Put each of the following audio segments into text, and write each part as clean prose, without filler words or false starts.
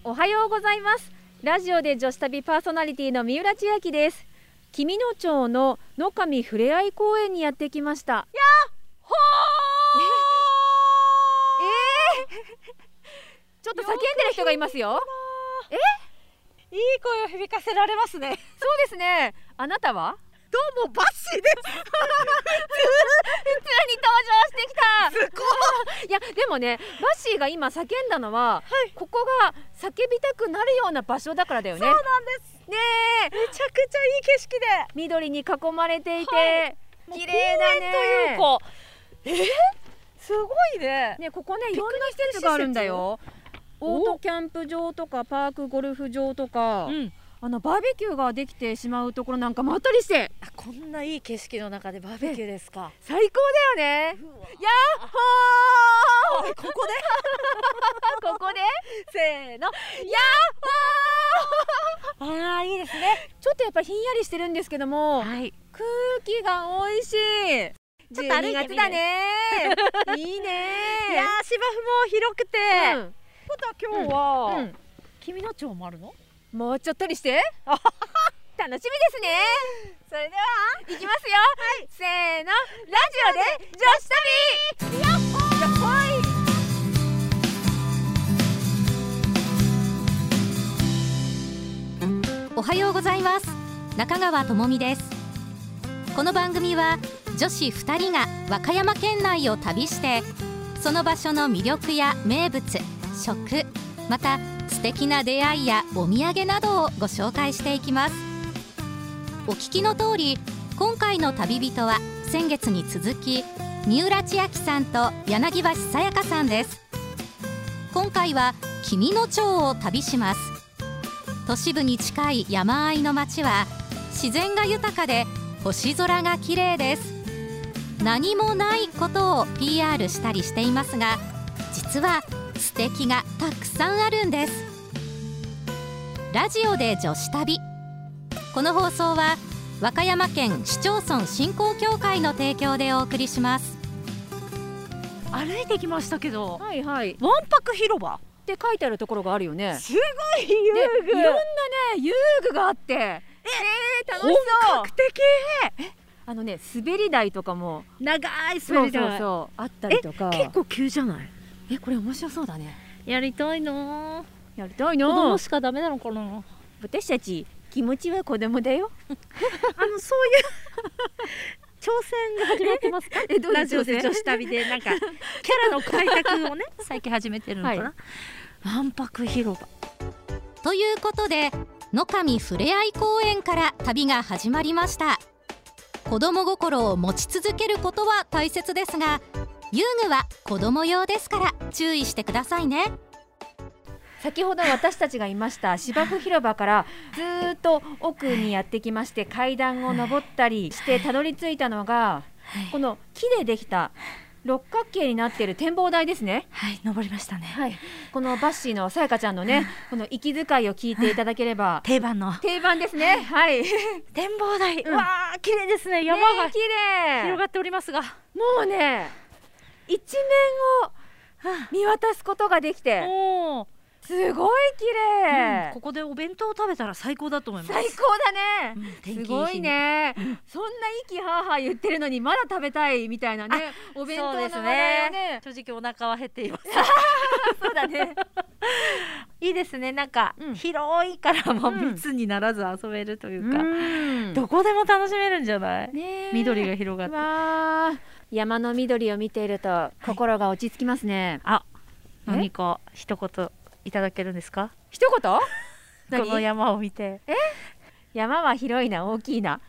おはようございます。ラジオで女子旅パーソナリティの三浦千秋です。紀美野町の野上ふれあい公園にやってきました。やっほーちょっと叫んでる人がいますよ。 いい声を響かせられますね。 そうですね。あなたはどうもバッシーです。 普通に登場してきた。 すごい。 いやでもね、バッシーが今叫んだのは、ここが叫びたくなるような場所だからだよね。 そうなんですねえ、 めちゃくちゃいい景色で緑に囲まれていて、綺麗だね。 公園というか、すごいね。 ね、ここね、いろんな施設があるんだよ。オートキャンプ場とかパークゴルフ場とか、バーベキューができてしまうところなんかもあったりして、 こんないい景色の中でバーベキューですか。 最高だよね。やっほーここでここでせーの、やっほーああ、いいですね。 ちょっとやっぱひんやりしてるんですけども、空気が美味しい。 ちょっと歩いてみる。 12月だねいいね。 いやー、芝生も広くて、ことは今日は紀美野町もあるの？ もうちょっとにして楽しみですね。それでは行きますよ。せーの、ラジオで女子旅。やっほー。やっほー。おはようございます。中川智美です。この番組は女子2人が和歌山県内を旅して、その場所の魅力や名物、食、また素敵な出会いやお土産などをご紹介していきます。お聞きの通り、今回の旅人は先月に続き三浦千秋さんと柳橋さやかさんです。今回は紀美野町を旅します。都市部に近い山あいの町は自然が豊かで星空が綺麗です。何もないことを PR したりしていますが、実は素敵がたくさんあるんです。ラジオで女子旅。この放送は和歌山県市町村振興協会の提供でお送りします。 歩いてきましたけど、 はいはい、 わんぱく広場って書いてあるところがあるよね。 すごい遊具、 いろんなね遊具があって、楽しそう。 本格的。 ね、滑り台とかも長い滑り台そうあったりとか。 結構急じゃない？ これ面白そうだね。 やりたいな。 やりたいな。 子供しかダメなのかな。 私たち気持ちは子供だよそういう挑戦が始まってますか？ラジオで女子旅でなんかキャラの開拓をね最近始めてるのかな。わんぱく広場ということで、野上ふれあい公園から旅が始まりました。子供心を持ち続けることは大切ですが、遊具は子供用ですから注意してくださいね。 先ほど私たちがいました芝生広場からずっと奥にやってきまして、階段を上ったりしてたどり着いたのが、この木でできた六角形になっている展望台ですね。 登りましたね。 このバッシーのさやかちゃんのね、この息遣いを聞いていただければ定番ですね。 展望台、わー綺麗ですね。山が綺麗広がっておりますが、 もうね一面を見渡すことができて、すごい綺麗。 ここでお弁当を食べたら最高だと思います。 最高だね。すごいね。そんな息はーはー言ってるのにまだ食べたいみたいなね、お弁当の話題をね。 正直お腹は減っていますそうだね。 いいですね。なんか広いからも密にならず遊べるというか、どこでも楽しめるんじゃない？緑が広がって、 山の緑を見ていると心が落ち着きますね。 何か一言いただけるんですか？ 一言？ この山を見て。 山は広いな、大きいな。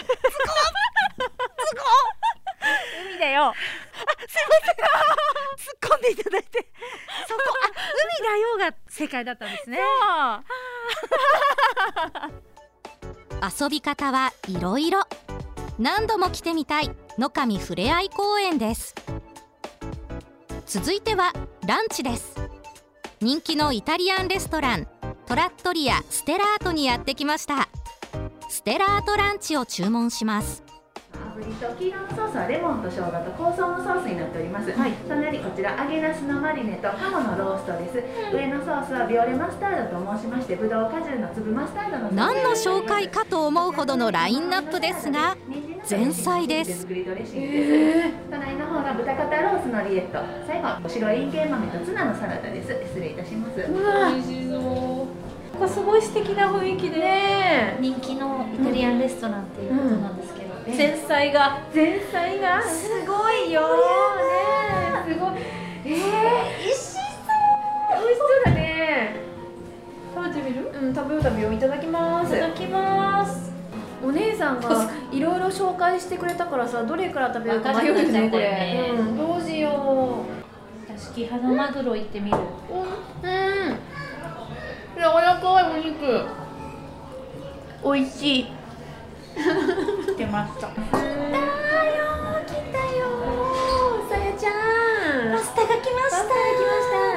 海だよ。 すいません。突っ込んでいただいて。そこ、海だよが正解だったんですね。 遊び方はいろいろ。何度も来てみたい野上ふれあい公園です。続いてはランチです。人気のイタリアンレストラントラットリアステラートにやってきました。ステラートランチを注文します。 ぶりと黄色のソースはレモンと生姜と香草のソースになっております。隣こちら揚げなすのマリネと鴨のローストです。上のソースはビオレマスタードと申しまして、ぶどう果汁の粒マスタードの何の紹介かと思うほどのラインナップですが、前菜です。 隣の方が豚肩ロースのリエット、最後白いいんげん豆とツナのサラダです。失礼いたします。 うわ、美味しそう。ここすごい素敵な雰囲気で、ね、 人気のイタリアンレストランっていうことなんですけど、 前菜がすごいよね。すごい。美味しそう。美味しそうだね。食べてみる？うん、食べよう。いただきます。 いただきます。 お姉さんがいろいろ紹介してくれたからさ、どれから食べようか迷うねこれ。どうしよう。私キハダマグロ行ってみる。 柔らかいお肉。美味しい。 出ました。 来たよ。さやちゃん。 パスタが来ました。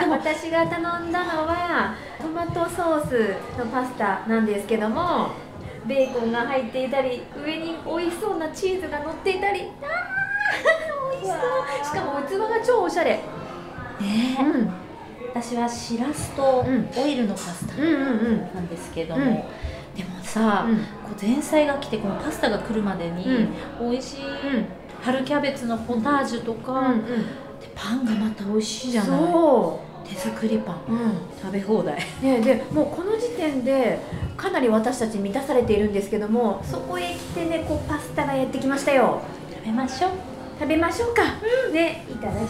私が頼んだのはトマトソースのパスタなんですけども、ベーコンが入っていたり、上に美味しそうなチーズが乗っていたり、美味しそう。しかも器が超おしゃれ。 私はしらすとオイルのパスタなんですけども、でもさ、こう前菜が来てこのパスタが来るまでに美味しい春キャベツのポタージュとか、でパンがまた美味しいじゃない。手作りパン、食べ放題、 ね、でもうこの時点でかなり私たち満たされているんですけども、そこへ来てね、こうパスタがやってきましたよ。 食べましょうか、ね、いただきます。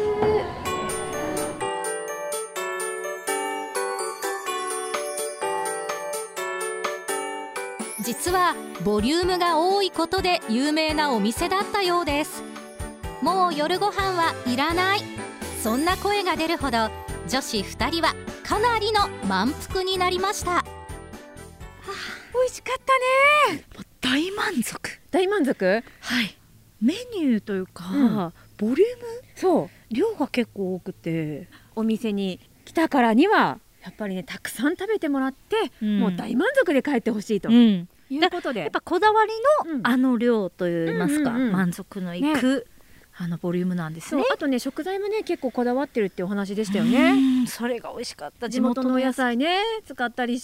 実はボリュームが多いことで有名なお店だったようです。もう夜ご飯はいらない、そんな声が出るほど女子2人はかなりの満腹になりました。 美味しかったね。 大満足。はい。メニューというか、ボリューム、そう量が結構多くて、 お店に来たからにはやっぱりね、たくさん食べてもらって、もう大満足で帰ってほしいということで、 やっぱこだわりのあの量といいますか、満足のいく、ボリュームなんですね。 あとね、食材もね結構こだわってるってお話でしたよね。 それが美味しかった。 地元の野菜ね使ったりして、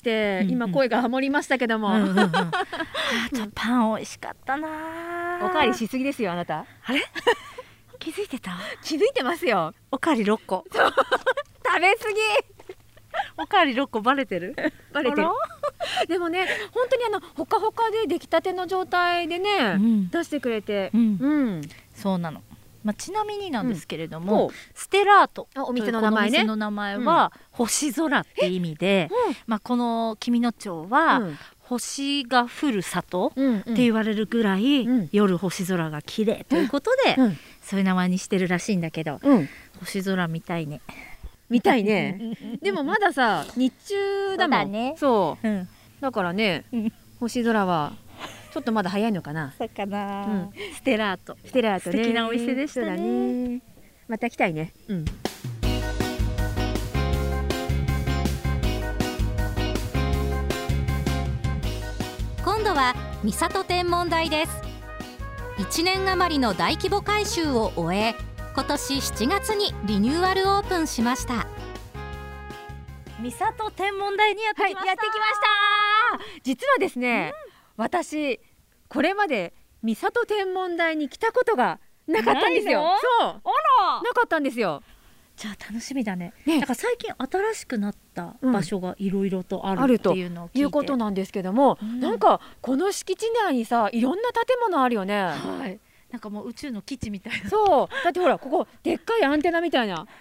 今声がハモりましたけども、あとパン美味しかったな。 おかわりしすぎですよあなた。 あれ気づいてた？ 気づいてますよ。 おかわり6個食べ過ぎ。 おかわり6個バレてる？ バレてる。でもね、本当にほかほかで出来たての状態でね、出してくれて、 そうなの。ちなみになんですけれども、ステラート、 お店の名前ね、 お店の名前は星空って意味で、この紀美野町は星が降る里って言われるぐらい夜星空が綺麗ということで、そういう名前にしてるらしいんだけど、星空見たいね。 見たいね。でもまださ日中だもん。そう。だからね、星空はちょっとまだ早いのかな。 そうかな。ステラートね。 素敵なお店でしたね。 また来たいね。 今度は三郷天文台です。1年余りの大規模改修を終え、今年7月にリニューアルオープンしました。 三郷天文台にやってきました。 実はですね、私これまで三郷天文台に来たことがなかったんですよ。そう、なかったんですよ。 じゃあ楽しみだね。なんか最近新しくなった場所がいろいろとあるっていうのを聞いて、 いうことなんですけども、なんかこの敷地内にさ、いろんな建物あるよね。 はい。なんかもう宇宙の基地みたいな。 そう、だってほらここでっかいアンテナみたいな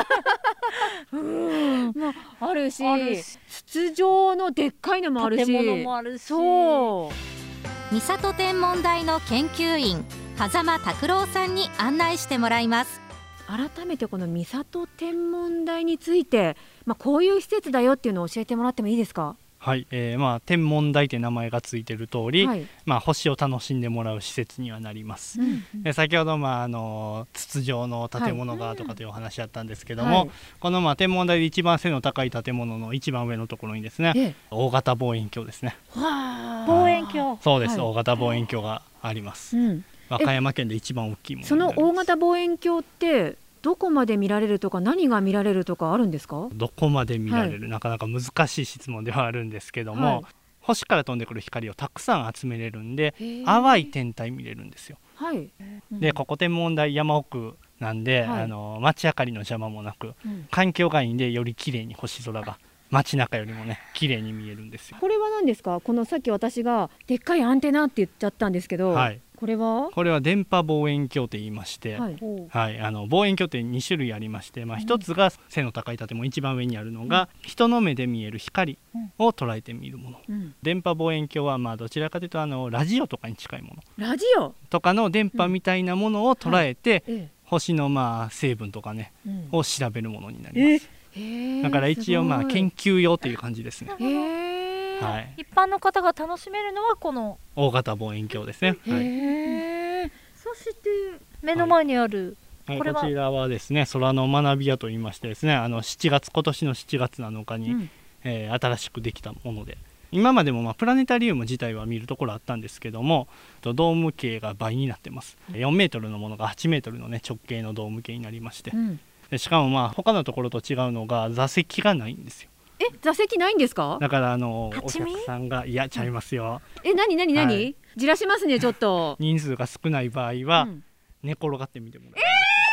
あるし、筒状のでっかいのもあるし、 建物もあるし。 そう、 三郷天文台の研究員狭間拓郎さんに案内してもらいます。 改めてこの三郷天文台について、こういう施設だよっていうのを教えてもらってもいいですか？ はい、天文台って名前がついてる通り、星を楽しんでもらう施設にはなります。先ほど、筒状の建物がとかというお話だったんですけども、この天文台で一番背の高い建物の一番上のところにですね、大型望遠鏡ですね。 望遠鏡。 そうです、大型望遠鏡があります。 和歌山県で一番大きいものそになります。 の大型望遠鏡ってどこまで見られるとか何が見られるとかあるんですか？ どこまで見られる、なかなか難しい質問ではあるんですけども、星から飛んでくる光をたくさん集めれるんで淡い天体見れるんですよ。でここ天文台山奥なんで、街明かりの邪魔もなく、環境がいいんでより綺麗に星空が街中よりもね綺麗に見えるんですよ。 これは何ですか？このさっき私がでっかいアンテナって言っちゃったんですけど、これは電波望遠鏡と言いまして、望遠鏡って2種類ありまして、1つが背の高い建物、一番上にあるのが、人の目で見える光を捉えて見るもの、電波望遠鏡はどちらかというとラジオとかに近いもの、 ラジオとかの電波みたいなものを捉えて、星の成分とかね、を調べるものになります。だから一応研究用という感じですね。 一般の方が楽しめるのはこの大型望遠鏡ですね。 そして目の前にある、 こちらはですね、空の学び屋といいましてですね、今年の7月7日に、新しくできたもので、今までもプラネタリウム自体は見るところあったんですけども、ドーム径が倍になってます。4メートルのものが8メートルの直径のドーム径になりまして、でしかも他のところと違うのが座席がないんですよ。 座席ないんですか？ だからお客さんがちゃいますよ。 何、じらしますねちょっと。 人数が少ない場合は、寝転がってみてもらえる。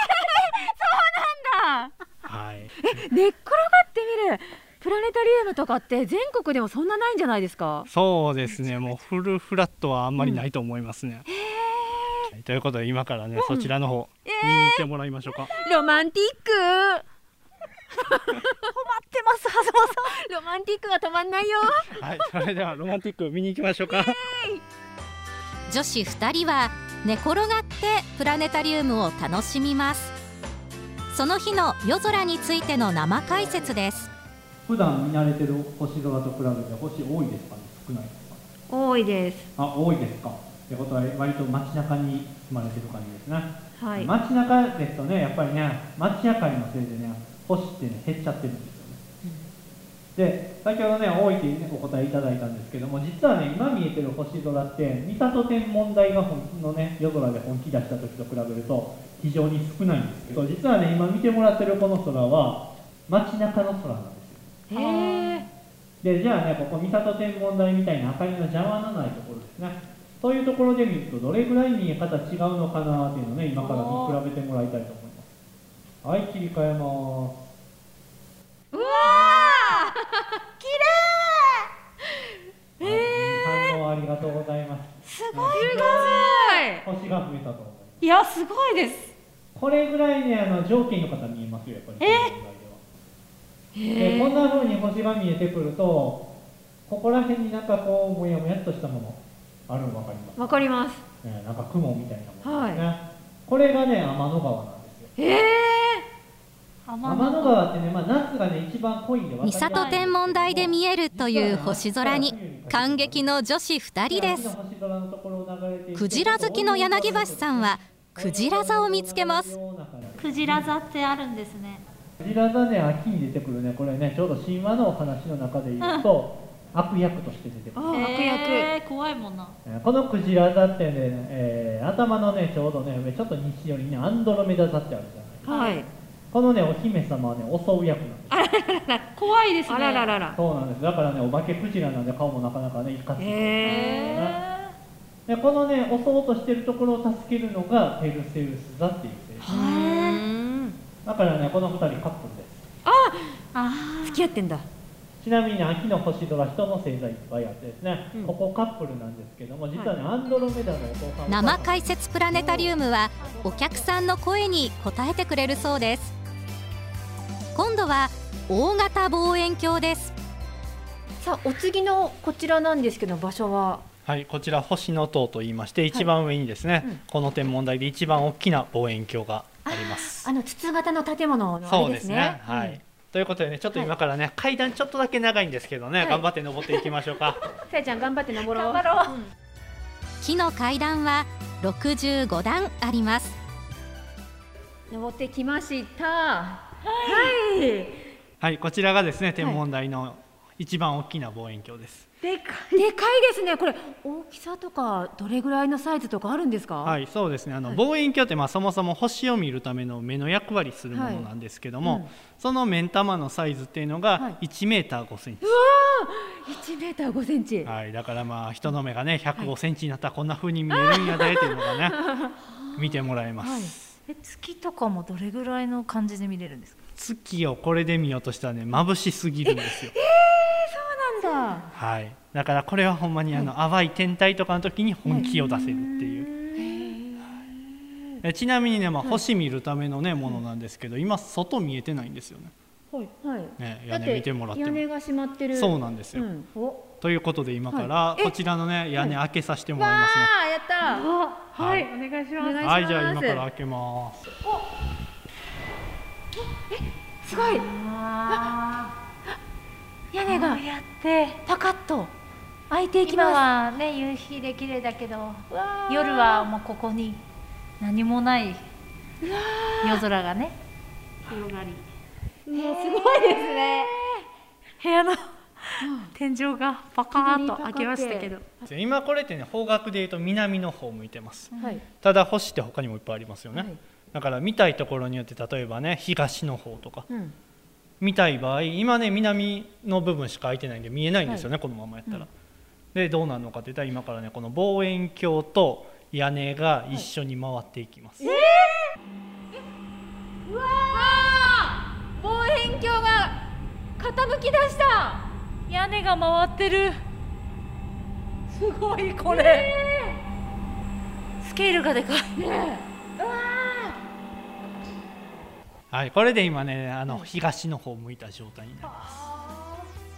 そうなんだ。寝っ転がってみる。プラネタリウムとかって全国でもそんなないんじゃないですか？ そうですね、もうフルフラットはあんまりないと思いますね。ということで今からね、そちらの方見に行ってもらいましょうか。 ロマンティック止まってます、狭間さん。ロマンティックが止まんないよ。 それではロマンティック見に行きましょうか。 女子2人は寝転がってプラネタリウムを楽しみます。その日の夜空についての生解説です。 普段見慣れてる星空と比べて星多いですかね、少ないですか？ 多いです。 多いですか。ってことは割と街中に住まれてる感じですね。街中ですとね、やっぱりね、街明かりのせいでね、星ってね減っちゃってるんですよね。で、先ほどね、多いというねお答えいただいたんですけども、実はね、今見えてる星空って三郷天文台がのね夜空で本気出した時と比べると非常に少ないんですけど、実はね、今見てもらってるこの空は街中の空なんですよ。で、じゃあね、ここ三郷天文台みたいな明かりの邪魔のないところですね。そういうところで見るとどれぐらい見え方違うのかなっていうのをね、今から見比べてもらいたいと思います。切り替えます。 うわー、綺麗。 反応ありがとうございます。 すごい星が増えたと思います。 いや、すごいです。 これぐらいね、条件の方見えますよ、やっぱり。こんな風に星が見えてくると、ここら辺になんかこうもやもやっとしたものあるの分かります？ 分かります。 なんか雲みたいなものですね。これがね、天の川なんですよ。天の川ってね、夏がね一番濃いんで分かります。 三郷天文台で見えるという星空に感激の女子2人です。クジラ好きの柳橋さんはクジラ座を見つけます。 クジラ座ってあるんですね。 クジラ座ね、秋に出てくるね、これね、ちょうど神話のお話の中で言うと、悪役として出てくる。 悪役、怖いもんな。 このクジラ座ってね、頭のねちょうどね上ちょっと西寄りにアンドロメダ座ってあるじゃないですか。このねお姫様はね襲う役なんです。 怖いですね。 そうなんです。だからねお化けクジラなんで顔もなかなかねいかつい。でこのね襲おうとしてるところを助けるのがペルセウス座っていう星座。だからねこの2人カップルです。 付き合ってんだ。 ちなみに秋の星空、人の星座いっぱいあってですね、ここカップルなんですけども、実はね、アンドロメダのお父さん生解説プラネタリウムはお客さんの声に応えてくれるそうです。今度は大型望遠鏡です。 さあ、お次のこちらなんですけど、場所はこちら星の塔といいまして、一番上にですね、この天文台で一番大きな望遠鏡があります。 筒型の建物のあれですね。 ということでね、ちょっと今からね、階段ちょっとだけ長いんですけどね、頑張って登っていきましょうか。 さやちゃん頑張って登ろう。 木の階段は65段あります。 登ってきました。 こちらがですね、天文台の一番大きな望遠鏡です。 でかでかいですね。これ大きさとかどれぐらいのサイズとかあるんですか？ はい、そうですね。望遠鏡ってそもそも星を見るための目の役割するものなんですけども、その目ん玉のサイズっていうのが1メーター5センチ。 うわー、1メーター5センチ。 はい、だから人の目がね105センチになったらこんな風に見えるんやでっていうのがね見てもらえます。 月とかもどれぐらいの感じで見れるんですか？ 月をこれで見ようとしたらね眩しすぎるんですよ。 そうなんだ。 はい、だからこれはほんまに淡い天体とかの時に本気を出せるっていう、ちなみにね、星見るためのねものなんですけど、今外見えてないんですよね。 はいはい。 ね、屋根見てもらっても。 屋根が閉まってる。 そうなんですよ。ということで今からこちらのね屋根開けさせてもらいますね。 わあ、やった。 はい、お願いします。 はい、じゃあ今から開けます。 すごい。屋根がこうやってパカッと開いていきます。 今はね夕日で綺麗だけど、夜はもうここに何もない夜空がね広がり、 すごいですね。 部屋の天井がパカーッと開けましたけど、 今これってね方角でいうと南の方向いてます。 はい。 ただ星って他にもいっぱいありますよね。 はい。 だから見たいところによって例えばね東の方とか、見たい場合今ね南の部分しか開いてないんで見えないんですよね、このままやったら。でどうなるのかっていったら今からねこの望遠鏡と屋根が一緒に回っていきます。 うわあ、望遠鏡が傾き出した。 屋根が回ってる。すごいこれ、スケールがでかい。 はい、これで今ね東の方向いた状態になります。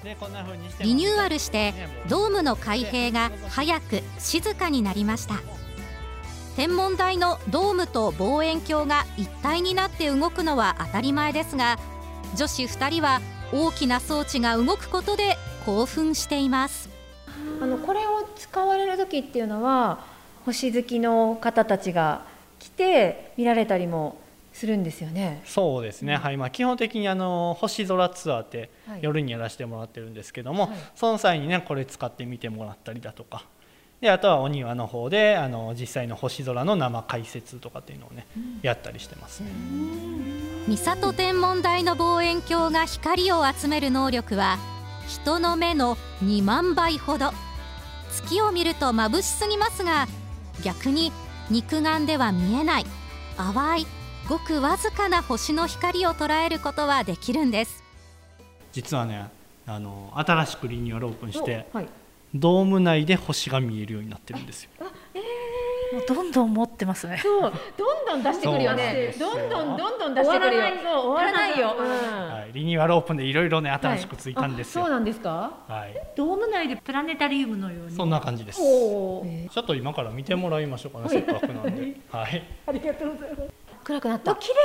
でこんな風にしてリニューアルしてドームの開閉が早く静かになりました。天文台のドームと望遠鏡が一体になって動くのは当たり前ですが、女子2人は大きな装置が動くことで興奮しています。 これを使われる時っていうのは星好きの方たちが来て見られたりもするんですよね。 そうですね、はい、基本的に星空ツアーって夜にやらせてもらってるんですけども、その際にねこれ使ってみてもらったりだとかで、あとはお庭の方で実際の星空の生解説とかっていうのをね、やったりしてますね。 三郷天文台の望遠鏡が光を集める能力は人の目の2万倍ほど。月を見ると眩しすぎますが、逆に肉眼では見えない淡いごくわずかな星の光を捉えることはできるんです。 実はね新しくリニューアルオープンして、ドーム内で星が見えるようになってるんですよ。 もうどんどん持ってますね。 そう、どんどん出してくるよね。どんどん出してくるよ。終わらないよ。 はい、リニューアルオープンでいろいろね新しくついたんですよ。 そうなんですか？ はい。 ドーム内でプラネタリウムのように。 そんな感じです。ちょっと今から見てもらいましょうかね、せっかくなんで。はい。 ありがとうございます。暗くなった。 綺麗。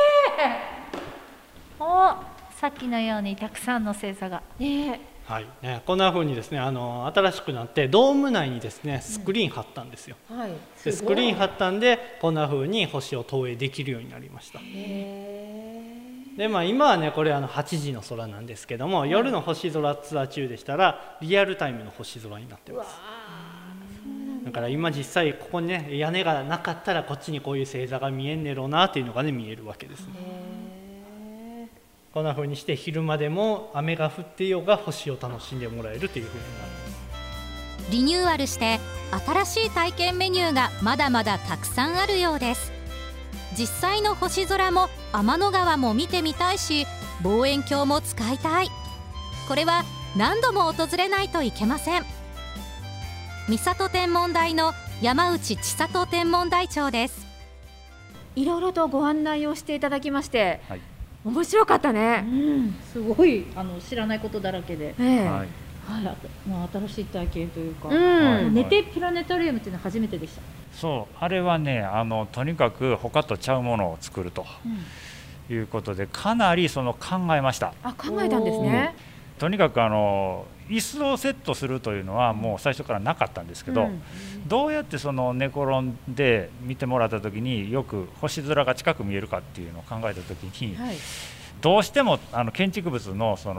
お、さっきのようにたくさんの星座が。 はいね、こんな風にですね新しくなってドーム内にですねスクリーン貼ったんですよ。でスクリーン貼ったんでこんな風に星を投影できるようになりました。で今はねこれ8時の空なんですけども、夜の星空ツアー中でしたらリアルタイムの星空になってます。だから今実際ここにね屋根がなかったらこっちにこういう星座が見えんねろうなっていうのがね見えるわけですね。こんな風にして昼間でも雨が降っていようが星を楽しんでもらえるという風になる。 リニューアルして新しい体験メニューがまだまだたくさんあるようです。実際の星空も天の川も見てみたいし、望遠鏡も使いたい。これは何度も訪れないといけません。三郷天文台の山内千里天文台長です。 いろいろとご案内をしていただきまして、面白かったね。 すごい知らないことだらけで、もう新しい体験というか、寝てプラネタリウムっていうのは初めてでした。 そうあれはねとにかく他とちゃうものを作るということで、かなり考えました。 考えたんですね。 とにかく椅子をセットするというのはもう最初からなかったんですけど、どうやって寝転んで見てもらった時によく星空が近く見えるかっていうのを考えた時に、どうしても建築物の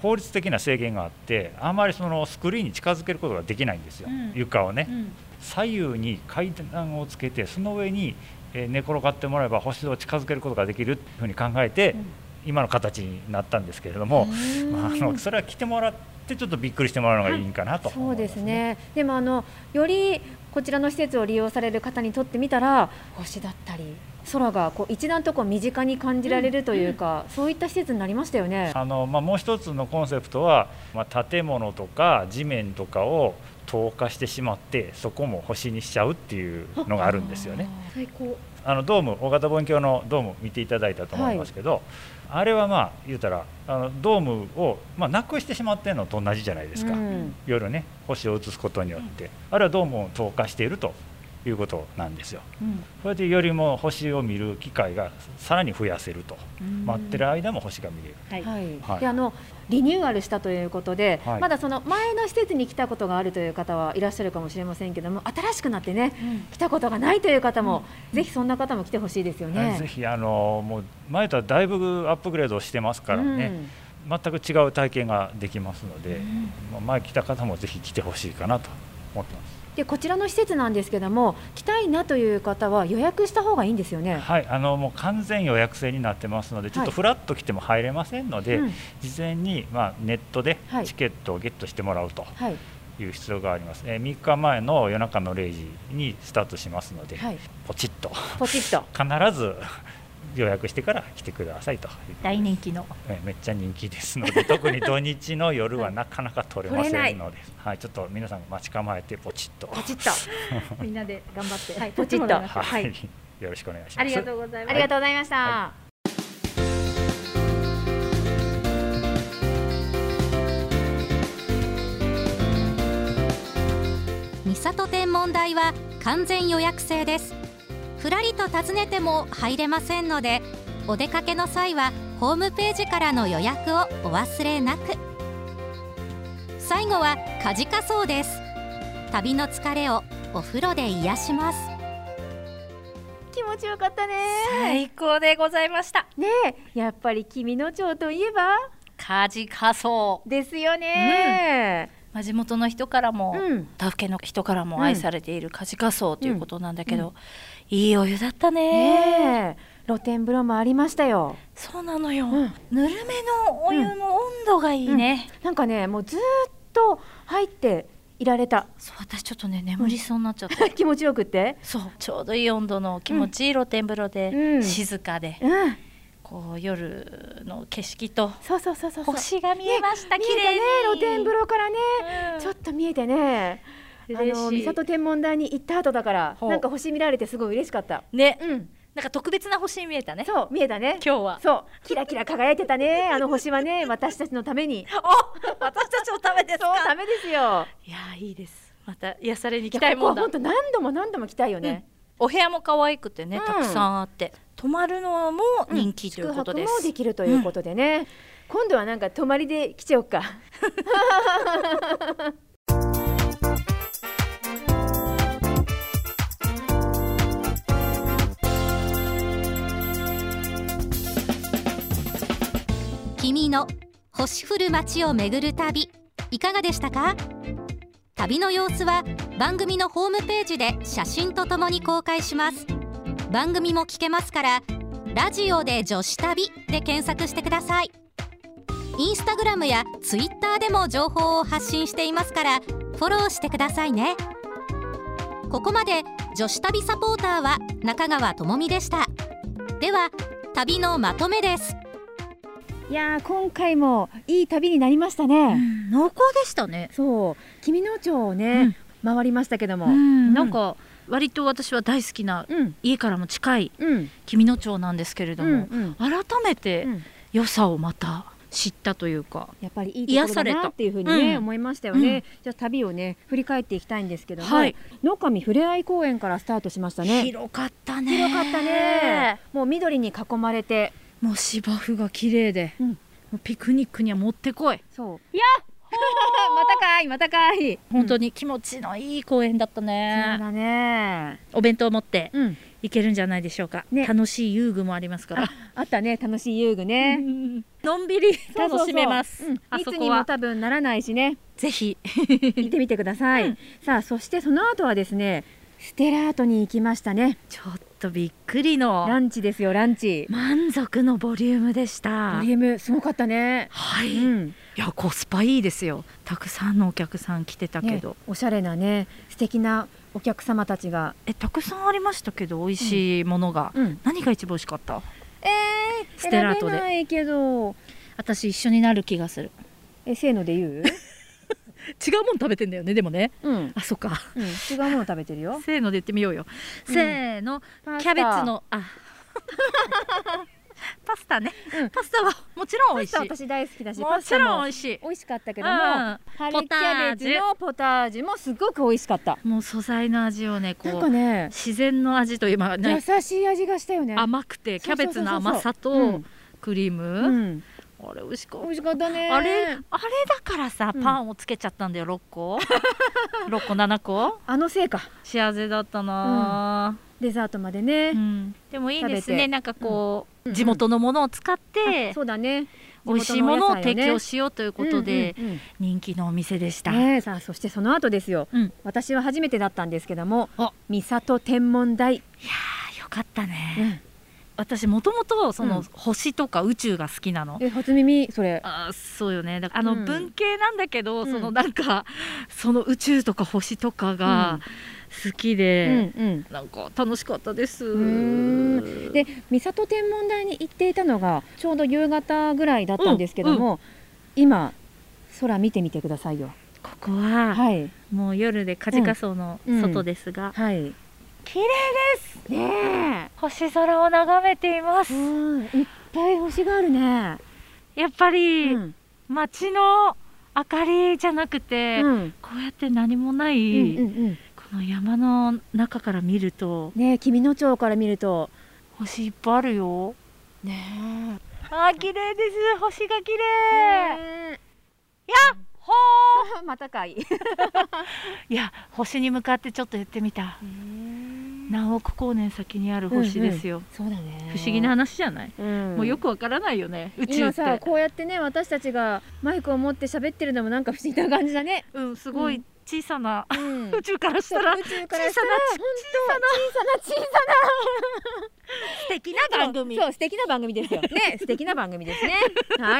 法律的な制限があってあまりそのスクリーンに近づけることができないんですよ、床をね、左右に階段をつけてその上に寝転がってもらえば星を近づけることができるというふうに考えて、今の形になったんですけれども、それは来てもらってちょっとびっくりしてもらうのがいいかなと思いますね。 そうですね。でもよりこちらの施設を利用される方にとってみたら星だったり空が一段と身近に感じられるというか、そういった施設になりましたよね。 もう一つのコンセプトは、建物とか地面とかを透過してしまってそこも星にしちゃうっていうのがあるんですよね。 最高。 ドーム、大型望遠鏡のドーム見ていただいたと思いますけど、あれは言うたらドームをなくしてしまっているのと同じじゃないですか、夜ね星を映すことによって、あれはドームを透過しているということなんですよ、それでよりも星を見る機会がさらに増やせると、待ってる間も星が見れる、 でリニューアルしたということで、まだその前の施設に来たことがあるという方はいらっしゃるかもしれませんけども、新しくなってね、来たことがないという方も、ぜひそんな方も来てほしいですよね。 ぜひもう前とはだいぶアップグレードしてますからね、全く違う体験ができますので、前来た方もぜひ来てほしいかなと思ってます。 でこちらの施設なんですけども、来たいなという方は予約した方がいいんですよね。 はい、もう完全予約制になってますので、ちょっとフラッと来ても入れませんので、事前にネットでチケットをゲットしてもらうという必要があります。3日前の夜中の0時にスタートしますので、ポチッと必ず予約してから来てくださいと。 大人気の、 めっちゃ人気ですので特に土日の夜はなかなか取れませんので、ちょっと皆さん待ち構えてポチッとみんなで頑張って、 ポチッと、 よろしくお願いします。 ありがとうございます。 ありがとうございました。 三郷天文台は完全予約制です。ふらりと訪ねても入れませんので、お出かけの際はホームページからの予約をお忘れなく。最後はカジカソウです。旅の疲れをお風呂で癒します。 気持ちよかったね。 最高でございましたね。やっぱり紀美野町といえばカジカソウですよね。 地元の人からも、他府県の人からも愛されているカジカソウということなんだけど、いいお湯だったね。 露天風呂もありましたよ。 そうなのよ、ぬるめのお湯の温度がいいね、 なんかね、もうずっと入っていられた。 そう、私ちょっとね眠りそうになっちゃった、 気持ちよくって。 そう、ちょうどいい温度の気持ちいい露天風呂で、静かで、夜の景色と星が見えました。綺麗に露天風呂からね、ちょっと見えてね、三郷天文台に行った後だからなんか星見られてすごい嬉しかったね。なんか特別な星に見えたね。 そう見えたね。 今日はそうキラキラ輝いてたね。星はね、私たちのために。 私たちのためですか。 そう、ためですよ。 いや、いいです。また癒されに来たいもんだ。 本当何度も何度も来たいよね。 お部屋も可愛くてね、たくさんあって、泊まるのも人気ということです。 宿泊もできるということでね、今度はなんか泊まりで来ちゃおうか。 君の星降る街を巡る旅、いかがでしたか？旅の様子は番組のホームページで写真とともに公開します。番組も聞けますから、ラジオで女子旅で検索してください。インスタグラムやツイッターでも情報を発信していますから、フォローしてくださいね。ここまで女子旅サポーターは中川智美でした。では旅のまとめです。 いや今回もいい旅になりましたね。 濃厚でしたね。 そう、紀美野町をね、回りましたけども、 なんか割と私は大好きな、家からも近い紀美野町なんですけれども、改めて良さをまた知ったというか、 やっぱりいいところだなっていうふうにね、思いましたよね。じゃあ旅をね振り返っていきたいんですけども、野上ふれあい公園からスタートしましたね。 広かったね。 広かったね。もう緑に囲まれて、 もう芝生が綺麗で、もうピクニックにはもってこい。 そう。いやまたかいまたかい。 本当に気持ちのいい公園だったね。 そうだね。 お弁当を持って行けるんじゃないでしょうか。楽しい遊具もありますから。 あったね、楽しい遊具ね。 のんびり楽しめます。 密にも多分ならないしね。 ぜひ行ってみてください。さあ、そしてその後はですね、ステラートに行きましたね。 ちょっとびっくりのランチですよ、ランチ。 満足のボリュームでした。 ボリュームすごかったね。 はい、いやコスパいいですよ。たくさんのお客さん来てたけど、 おしゃれなね、素敵なお客様たちがたくさんありましたけど、美味しいものが、何が一番美味しかった？ ステラートで。選べないけど、 私一緒になる気がする。 せーので言う？ 違うもの食べてんだよね、でもね。あ、そっか。 違うもの食べてるよ。 せーので言ってみようよ。せーの、キャベツのパスタね。パスタはもちろん美味しい。 私大好きだし、 もちろん美味しい。 美味しかったけども、春キャベツのポタージュもすごく美味しかった。 もう素材の味をね、こう自然の味と今優しい味がしたよね。 甘くてキャベツの甘さとクリーム。あれ美味しかったね。あれだからさ、パンをつけちゃったんだよ。6個7個、 あのせいか。 幸せだったな。 デザートまでね。 でもいいですね。なんかこう地元のものを使ってそうだね、 美味しいものを提供しようということで人気のお店でした。 さあ、そしてその後ですよ。私は初めてだったんですけども、三郷天文台。いやー、よかったね。私もともとその星とか宇宙が好きなの。 初耳それ。 そうよね。だから文系なんだけど、そのなんかその宇宙とか星とかが好きで、なんか楽しかったです。 で、三郷天文台に行っていたのがちょうど夕方ぐらいだったんですけども、今空見てみてくださいよ。 ここはもう夜で梶賀荘の外ですが、綺麗ですね。星空を眺めています。 いっぱい星があるね。 やっぱり街の明かりじゃなくて、こうやって何もないこの山の中から見るとね、紀美野町から見ると星いっぱいあるよね。綺麗です。星が綺麗。やっほーまたかい。 いや、星に向かってちょっと言ってみた。何億光年先にある星ですよ。 そうだね。 不思議な話じゃない？もうよくわからないよね、宇宙って。 今さ、こうやってね、私たちがマイクを持って喋ってるのもなんか不思議な感じだね。 すごい小さな宇宙からしたら小さな素敵な番組。 そう、素敵な番組ですよね。素敵な番組ですね。はい。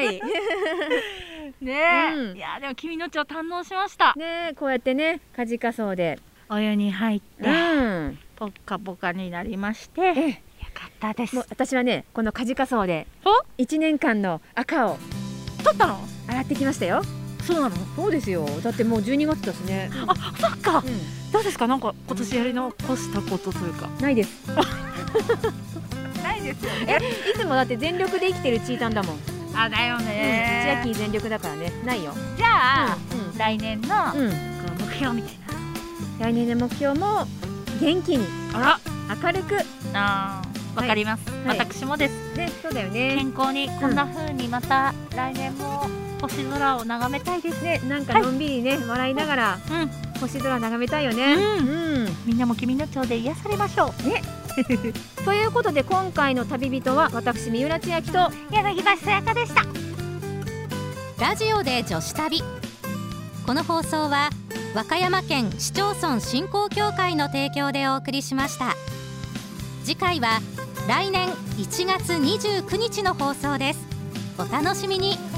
ね、いやでも紀美野町堪能しましたね。こうやってね、梶賀荘でお湯に入ってポッカポカになりまして、よかったです。 私はね、この梶賀荘で1年間の赤を取ったの？ 洗ってきましたよ。 そうなの？ そうですよ。だってもう12月だしね。 そっか。どうですか？なんか今年やり残したことというか。 ないです。 ないですよね。 いつもだって全力で生きてるチータンだもん。 だよね。 千秋全力だからね。ないよ。 じゃあ来年の目標みたいな。来年の目標も元気に、明るく。 わかります。私もです。 ね、そうだよね。 健康にこんな風にまた来年も星空を眺めたいですね。なんかのんびりね、笑いながら星空眺めたいよね。 みんなも紀美野町で癒されましょうね。 ということで、今回の旅人は私三浦千秋と柳橋さやかでした。 ラジオで女子旅。この放送は和歌山県市町村振興協会の提供でお送りしました。次回は来年1月29日の放送です。お楽しみに。